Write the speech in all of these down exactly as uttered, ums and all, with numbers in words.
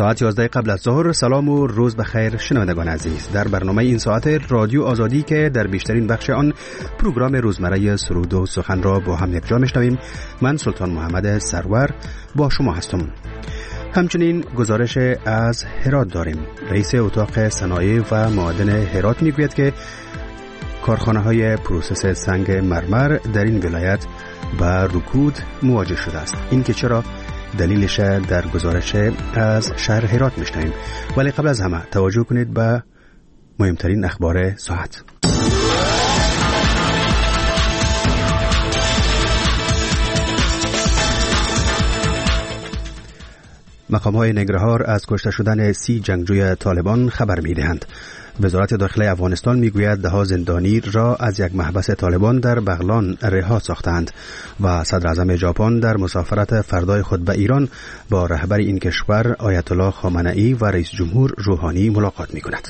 ساعت یازده قبل از ظهر. سلام و روز بخیر شنوندگان عزیز. در برنامه این ساعت رادیو آزادی که در بیشترین بخش آن پروگرام روزمره سرود و سخن را با هم یکجا میشنویم، من سلطان محمد سرور با شما هستم. همچنین گزارش از هرات داریم. رئیس اتاق صنایع و معادن هرات میگوید که کارخانه‌های پروسس سنگ مرمر در این ولایت با رکود مواجه شده است. این که چرا دلیلش در گزارش از شهر هرات میشنویم، ولی قبل از همه توجه کنید به مهمترین اخبار ساعت. مقام‌های ننگرهار از کشته شدن سی جنگجوی طالبان خبر می‌دهند. وزارت داخلی افغانستان میگوید ده ها زندانی را از یک محبس طالبان در بغلان رها ساختند و صدر اعظم ژاپن در مسافرت فردای خود به ایران با رهبر این کشور آیت الله خامنه‌ای و رئیس جمهور روحانی ملاقات می‌کند.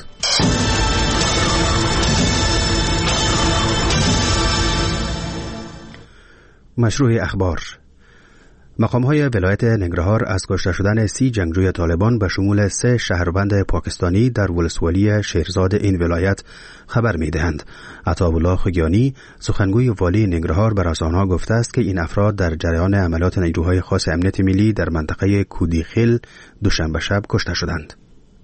مشروع اخبار. مقام‌های ولایت ننگرهار از کشته شدن سی جنگجوی طالبان به شمول سه شهروند پاکستانی در ولسوالی شیرزاد این ولایت خبر می‌دهند. عطاالله خگیانی سخنگوی والی ننگرهار به رسانه‌ها گفته است که این افراد در جریان عملیات نیروهای خاص امنیت ملی در منطقه کودیخیل دوشنبه شب کشته شدند.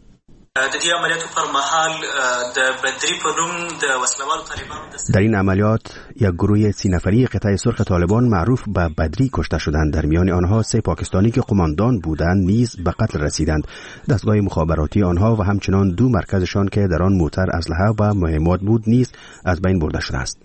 در این عملیات یک گروه سی نفری قطعه سرخ طالبان معروف به بدری کشته شدند. در میان آنها سه پاکستانی که قماندان بودند نیز به قتل رسیدند. دستگاه مخابراتی آنها و همچنان دو مرکزشان که در آن موتر اسلحه و مهمات بود نیز از بین برده شده است.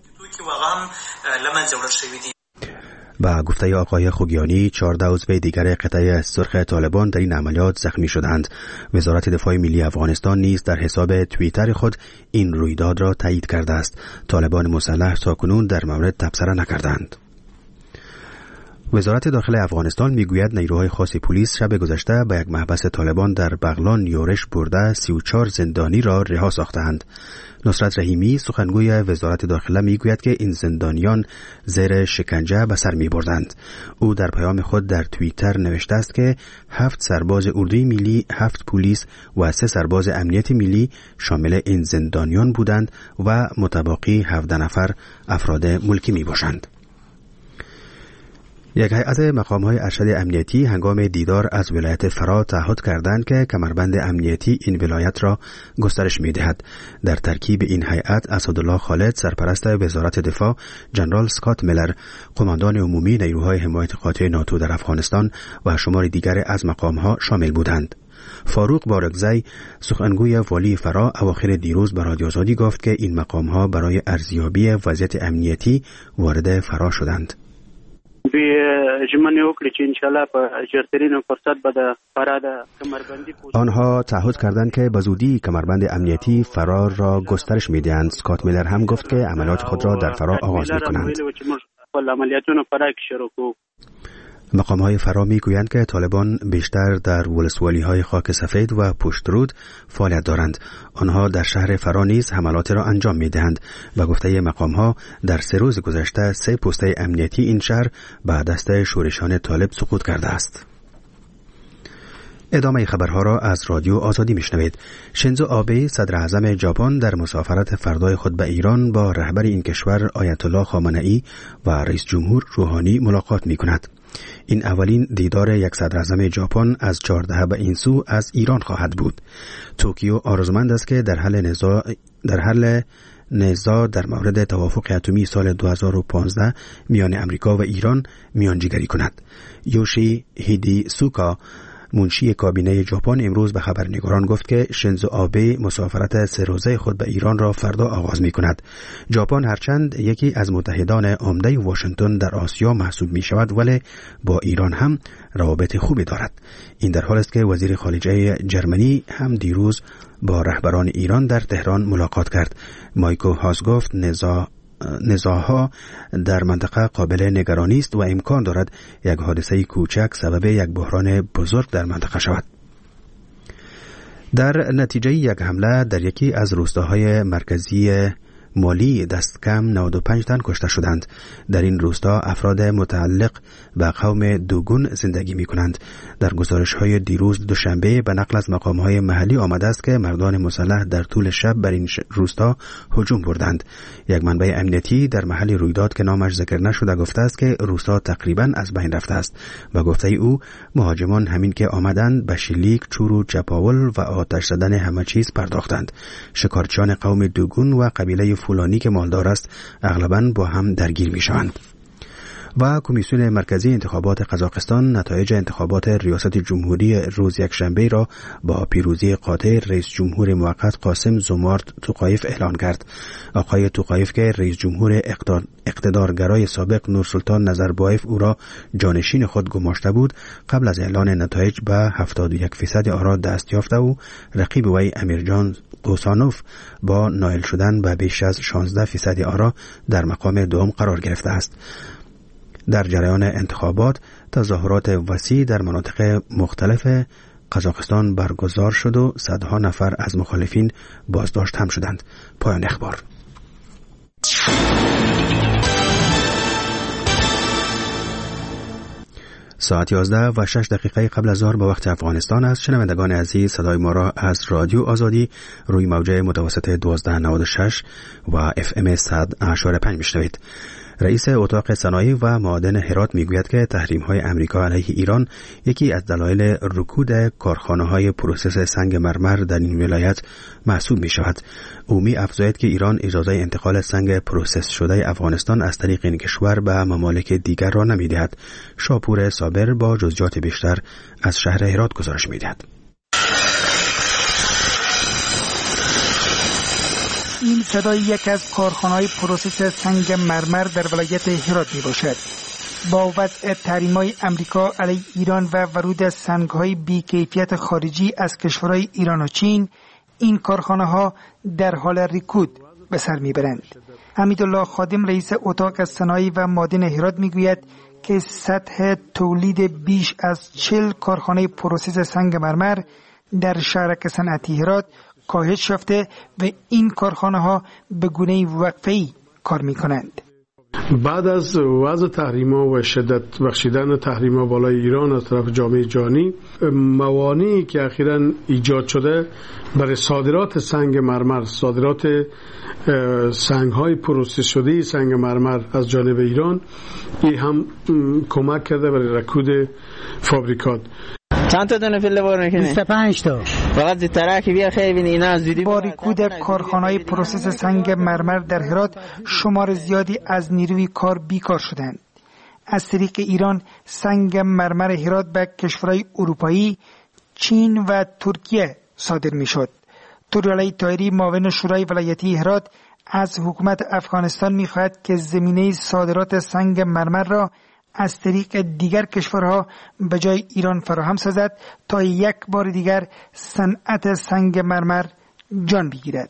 با گفته آقای خوگیانی چهارده عضو دیگر قطعه سرخ طالبان در این عملیات زخمی شدند. وزارت دفاع ملی افغانستان نیز در حساب توییتر خود این رویداد را تایید کرده است. طالبان مسلح تاکنون در مورد تبصره نکردند. وزارت داخلی افغانستان میگوید نیروهای خاص پلیس شب گذشته به یک محبس طالبان در بغلان یورش برده سی و چهار زندانی را رها ساختند. نصرت رحیمی سخنگوی وزارت داخله میگوید که این زندانیان زیر شکنجه به سر میبردند. او در پیام خود در توییتر نوشته است که هفت سرباز اردوی ملی، هفت پلیس و سه سرباز امنیت ملی شامل این زندانیان بودند و متبقی هفده نفر افراد ملکی می باشند. یک هیئت مقام‌های ارشد امنیتی هنگام دیدار از ولایت فرا تعهد کردند که کمربند امنیتی این ولایت را گسترش می‌دهد. در ترکیب این هیئت اسدالله خالد سرپرست وزارت دفاع، جنرال اسکات میلر قماندان عمومی نیروهای حمایت قاطع ناتو در افغانستان و شمار دیگر از مقام‌ها شامل بودند. فاروق بارگزی سخنگوی والی فرا اواخر دیروز به رادیو آزادی گفت که این مقام‌ها برای ارزیابی وضعیت امنیتی وارد فرا شدند. دوی ژمنه وکړي چې ان شاء الله په ژرترین فرصت به د فرا د کمربندي آنها تعهد کردند که به زودی کمربند امنیتی فرا را گسترش می‌دهند. اسکات میلر هم گفت که عملیات خود را در فرا آغاز می‌کنند. عملیاتونه فرا کې شروع کوو. مقام‌های فرا می‌گویند که طالبان بیشتر در ولسوالی‌های خاک سفید و پشترود فعالیت دارند. آنها در شهر فرا نیز حملات را انجام می‌دهند. به گفته مقام‌ها در سه روز گذشته سه پسته امنیتی این شهر به دست شورشان طالب سقوط کرده است. ادامه خبرها را از رادیو آزادی میشنوید. شینزو آبه صدر اعظم ژاپن در مسافرت فردای خود به ایران با رهبر این کشور آیت الله خامنه‌ای و رئیس جمهور روحانی ملاقات می‌کند. این اولین دیدار یک صدر اعظم ژاپن از چهارده به این سو از ایران خواهد بود. توکیو آرزومند است که در حل نزاع در حل نزاع در مورد توافق اتمی سال دو هزار و پانزده میان امریکا و ایران میانجیگری کند. یوشی هیدی سوکا منشی کابینه ژاپن امروز به خبرنگاران گفت که شینزو آبه مسافرت سه روزه خود به ایران را فردا آغاز می کند. ژاپن هرچند یکی از متحدان عمده واشنگتن در آسیا محسوب می شود، ولی با ایران هم روابط خوبی دارد. این در حالی است که وزیر خارجه جرمنی هم دیروز با رهبران ایران در تهران ملاقات کرد. مایکو هاس گفت نزاع نزاعها در منطقه قابل نگرانی است و امکان دارد یک حادثه کوچک سبب یک بحران بزرگ در منطقه شود. در نتیجه یک حمله در یکی از روستاهای مرکزی مالی دست کم نود و پنج تن کشته شدند. در این روستا افراد متعلق به قوم دوگون زندگی می کنند. در گزارش های دیروز دوشنبه به نقل از مقام های محلی آمده است که مردان مسلح در طول شب بر این روستا هجوم بردند. یک منبع امنیتی در محل رویداد که نامش ذکر نشده گفته است که روستا تقریبا از بین رفته است. با گفته او مهاجمان همین که آمدند به شلیک، چور و چپاول و آتش زدن همه چیز پرداختند. شکارچیان قوم دوگون و قبیله فولانی که مالدار است اغلباً با هم درگیر می شوند. و کمیسیون مرکزی انتخابات قزاقستان نتایج انتخابات ریاست جمهوری روز یکشنبه را با پیروزی قاطع رئیس جمهور موقت قاسم زومارت توقایف اعلان کرد. آقای توقایف که رئیس جمهور اقتدارگرای سابق نورسلطان نظربایف او را جانشین خود گماشته بود، قبل از اعلان نتایج به هفتاد و یک فیصد آرا دست یافته و رقیب وی امیرجان قوسانوف با نائل شدن به بیش از شانزده فیصد آرا در مقام دوم قرار گرفته است. در جریان انتخابات تظاهرات وسیع در مناطق مختلف قزاقستان برگزار شد و صدها نفر از مخالفین بازداشت هم شدند. پایان اخبار. ساعت یازده و شش دقیقه قبل از ظهر به وقت افغانستان است. شنوندگان عزیز، صدای ما را از رادیو آزادی روی موجه متوسط دوازده نود و شش و اف ام صد اشاره پنج میشنوید. رئیس اتاق صنایع و معادن هرات میگوید که تحریم‌های امریکا علیه ایران یکی از دلایل رکود کارخانه‌های پروسس سنگ مرمر در این ولایت محسوب می‌شود. او می‌افزاید که ایران اجازه انتقال سنگ پروسس شده افغانستان از طریق این کشور به ممالک دیگر را نمی‌دهد. شاپور صابر با جزئیات بیشتر از شهر هرات گزارش می‌دهد. این صدای یک از کارخانه‌های پروسس سنگ مرمر در ولایت هرات می باشد. با وضع تحریم‌های امریکا علیه ایران و ورود سنگ‌های بی‌کیفیت خارجی از کشورهای ایران و چین، این کارخانه‌ها در حال رکود به سر می‌برند. حمیدالله خادم رئیس اتاق صنایع و معادن هرات می‌گوید که سطح تولید بیش از چهل کارخانه پروسس سنگ مرمر در شهرک صنعتی هرات کاهش یافته و این کارخانه ها به گونه وقفه‌ای کار می کنند. بعد از وضع تحریم‌ها و شدت بخشیدن تحریم‌ها بالای ایران از طرف جامعه جهانی، موانعی که اخیراً ایجاد شده برای صادرات سنگ مرمر، صادرات سنگ‌های پروسس شده سنگ مرمر از جانب ایران، این هم کمک کرده برای رکود فابریکات. چند تا دونه پله بار میکنی؟ بیست و پنج تا. فقط زی ترکی بیا خیلی اینا از زودی با رکود کارخانه‌های پروسس سنگ مرمر در هرات شمار زیادی از نیروی کار بیکار شدند. از طریق ایران سنگ مرمر هرات به کشورهای اروپایی، چین و ترکیه صادر میشد. توریالی طاهری معاون شورای ولایتی هرات از حکومت افغانستان میخواهد که زمینه صادرات سنگ مرمر را از طریق دیگر کشورها به جای ایران فراهم سازد تا یک بار دیگر صنعت سنگ مرمر جان بگیرد.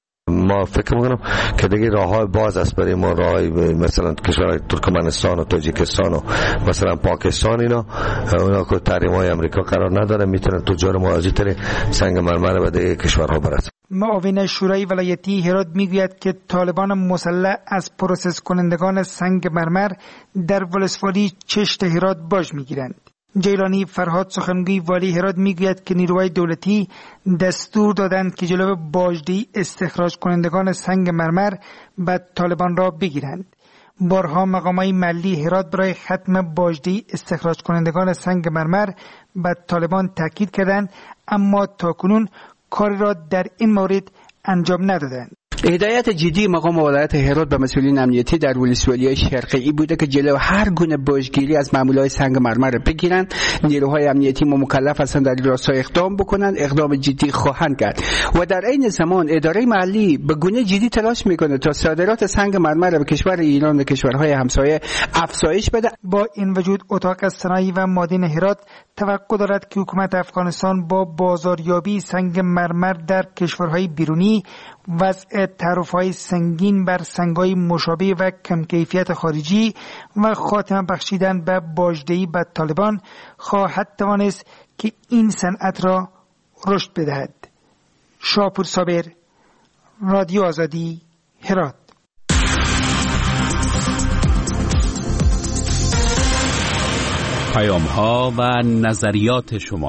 ما فکر میکنم که دیگه راه‌های باز است برای ما، راه‌های مثلا کشورهای ترکمنستان و تاجیکستان و مثلا پاکستان، اینا اونا که تحریم‌های امریکا قرار نداره، میتونه تجار ما از طریق سنگ مرمر به دیگه کشورها برسه. معاون شورای ولایتی هرات میگوید که طالبان مسلح از پروسس کنندگان سنگ مرمر در ولسوالی چشت هرات باج میگیرند. جیلانی فرهاد سخنگوی والی هرات میگوید که نیروهای دولتی دستور دادند که جلو باجدهی استخراج کنندگان سنگ مرمر به طالبان را بگیرند. بارها مقامات محلی هرات برای ختم باجدهی استخراج کنندگان سنگ مرمر به طالبان تاکید کردند، اما تاکنون کار را در این مورد انجام ندادند. هدایت جدی مقام ولایت هرات به مسئولین امنیتی در ولسوالی شرقی بوده که جلو هر گونه باجگیری از مامورای سنگ مرمر را بگیرند. نیروهای امنیتی مکلف هستند در این راستا اقدام بکنند، اقدام جدی خواهند کرد و در این زمان اداره محلی به گونه جدی تلاش میکنه تا صادرات سنگ مرمر را به کشور ایران و کشورهای همسایه افزایش بده. با این وجود اتاق صنایع و معادن هرات توقع دارد که حکومت افغانستان با بازاریابی سنگ مرمر در کشورهای بیرونی، وضع تعرفه‌های سنگین بر سنگ‌های مشابه و کم کیفیت خارجی و خاتمه بخشیدن به باجدهی به طالبان خواهد توانست که این صنعت را رشد بدهد. شاپور صابر، رادیو آزادی، هرات. پیام‌ها و نظریات شما.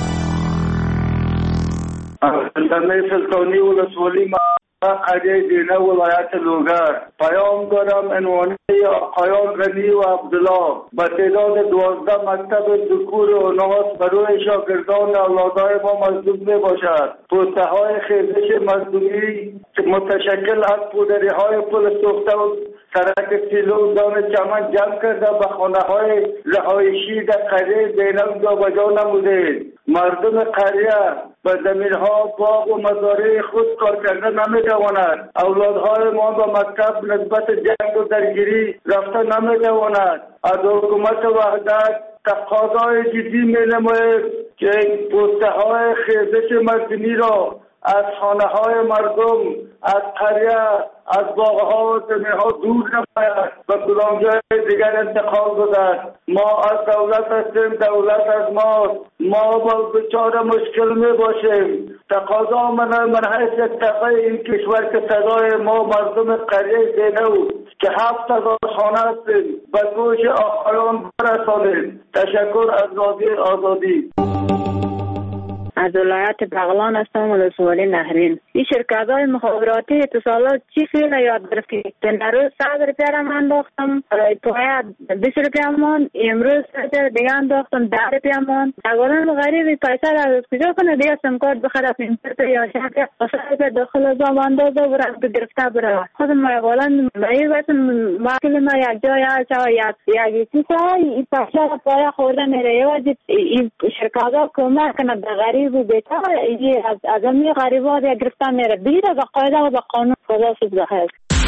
در سلطانی ولسوالی قریه دینه ولایت لوگر پیام دارم عنوانی آقایان غنی و عبدالله به تعداد دوازده مکتب ذکور و اناث برای شاگردان اولادای ما مصدوم می باشد. پوسته های خیزش مصدومی متشکل از پودری های پل سوخته و سرک سیلو دان چمن جمع کرده به خانه های رهایشی در قریه دینه جابجا نموده. مردم قریه به زمین‌ها باغ و مزارع خود کار کرده نمی‌تواند. اولادهای ما به مکتب نسبت جنگ و درگیری رفته نمی‌تواند. از حکومت وحدت تقاضای جدی می‌نماید که پوسته‌های خیزش مردمی را از خانه‌های مردم، از قریه، از باغ‌ها و زمین‌ها دور نماید و کدامجای دیگر انتقال بدهد. ما از دولت هستیم، دولت از ماست. ما با بچار مشکل می باشیم. تقاضا من من حیث تقاضا این کشور که صدای ما مردم قریه دینو که هفت هزار خانه هستیم به گوش آقایان برسانید. تشکر از رادیو آزادی. از ولایت بغلان هستم ولسوالی نهرین. این شرکت های مخابراتی اتصالات چی خیلی یاد گرفتی؟ نروز صد روپیه را من انداختم، پایه بیست روپیه مان، امروز صد دیگه انداختم ده روپیه مان. اگران غریبی پیسه را از کجا کنه دیگه سمکارت بخره پینتر یا شرکت صد روپیه داخل از آم اندازه برد بگرفته برد. خودم اگران مایی بسن ماکل ما یک جای هست و یک یکی سا این پیسه را پایه خورده میره. این شرکت ها کمک کنه به غریب و بیتا از از امی غریبات یا گرفتن میره بیره با قاعده و با قانون. خدا سوز بخیر.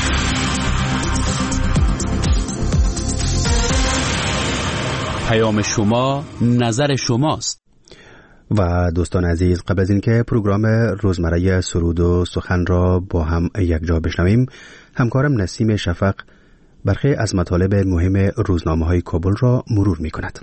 پیام شما نظر شماست. و دوستان عزیز، قبل از اینکه پروگرام روزمره سرود و سخن را با هم یکجا بشنویم، همکارم نسیم شفق برخی از مطالب مهم روزنامه‌های کابل را مرور می‌کند.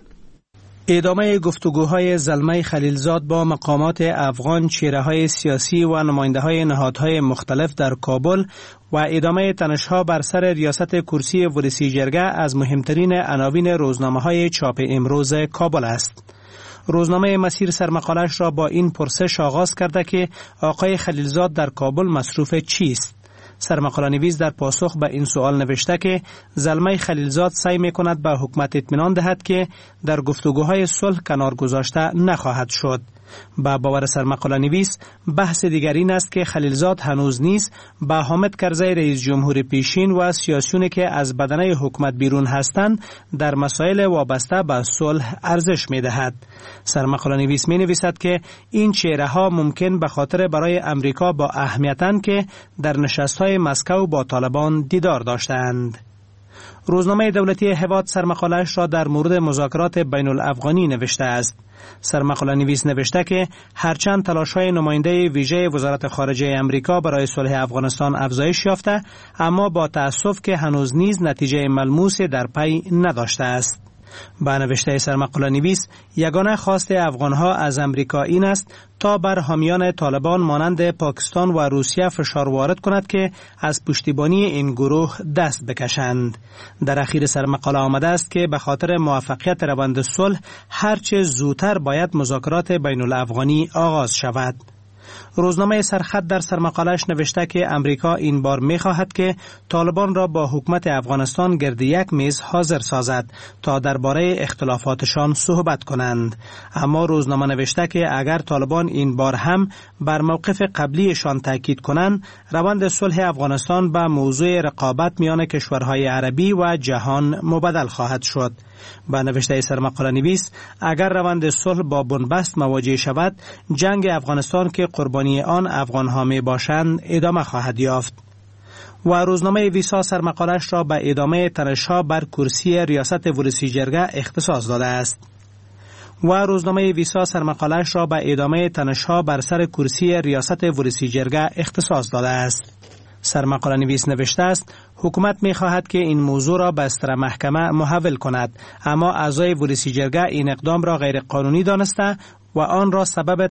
ادامه گفتگوهای زلمه خلیلزاد با مقامات افغان، چهره‌های سیاسی و نماینده‌های نهادهای مختلف در کابل و ادامه تنش‌ها بر سر ریاست کرسی ورسی جرگه از مهمترین عناوین روزنامه‌های چاپ امروز کابل است. روزنامه مسیر سرمقالش را با این پرسش آغاز کرده که آقای خلیلزاد در کابل مصروف چیست؟ سرمقاله نویس در پاسخ به این سوال نوشته که زلمه خلیلزاد سعی می‌کند به حکومت اطمینان دهد که در گفتگوهای صلح کنار گذاشته نخواهد شد. با باور سرمقاله نویس بحث دیگر این است که خلیلزاد هنوز نیز با حامد کرزی رئیس جمهور پیشین و سیاسیونی که از بدنه حکومت بیرون هستند در مسائل وابسته به صلح ارزش می‌دهد. سرمقاله نویس می‌نویسد که این چهره‌ها ممکن به خاطر برای امریکا با اهمیتند که در نشست‌های مسکو با طالبان دیدار داشتند. روزنامه دولتی هواد سرمقاله‌اش را در مورد مذاکرات بین الافغانی نوشته است. سرمقاله نویس نوشته که هرچند تلاش‌های نماینده ویژه وزارت خارجه امریکا برای صلح افغانستان افزایش یافته، اما با تأسف که هنوز نیز نتیجه ملموسی در پی نداشته است. با نوشته سرمقاله نویس یگانه خواست افغانها از امریکا این است تا بر حامیان طالبان مانند پاکستان و روسیه فشار وارد کند که از پشتیبانی این گروه دست بکشند. در اخیر سرمقاله آمده است که به خاطر موفقیت روند صلح هرچه زودتر باید مذاکرات بین الافغانی آغاز شود. روزنامه سرخط در سرمقاله‌اش نوشته که امریکا این بار می‌خواهد که طالبان را با حکومت افغانستان گرد یک میز حاضر سازد تا درباره اختلافاتشان صحبت کنند. اما روزنامه نوشته که اگر طالبان این بار هم بر موقف قبلیشان تاکید کنند، روند صلح افغانستان به موضوع رقابت میان کشورهای عربی و جهان مبدل خواهد شد. با نوشته سرمقاله نویس اگر روند صلح با بنبست مواجه شود، جنگ افغانستان که قربانی آن افغان‌ها می باشند ادامه خواهد یافت. و روزنامه ویسا سرمقاله‌اش را به ادامه تنش‌ها بر کرسی ریاست ورسی جرگه اختصاص داده است. و روزنامه ویسا سرمقاله‌اش را به ادامه تنش‌ها بر سر کرسی ریاست ورسی جرگه اختصاص داده است. سرمقاله نویس نوشته است حکومت می خواهد که این موضوع را به استر محکمه محول کند، اما اعضای ورسی جرگه این اقدام را غیر قانونی دانسته و آن را سبب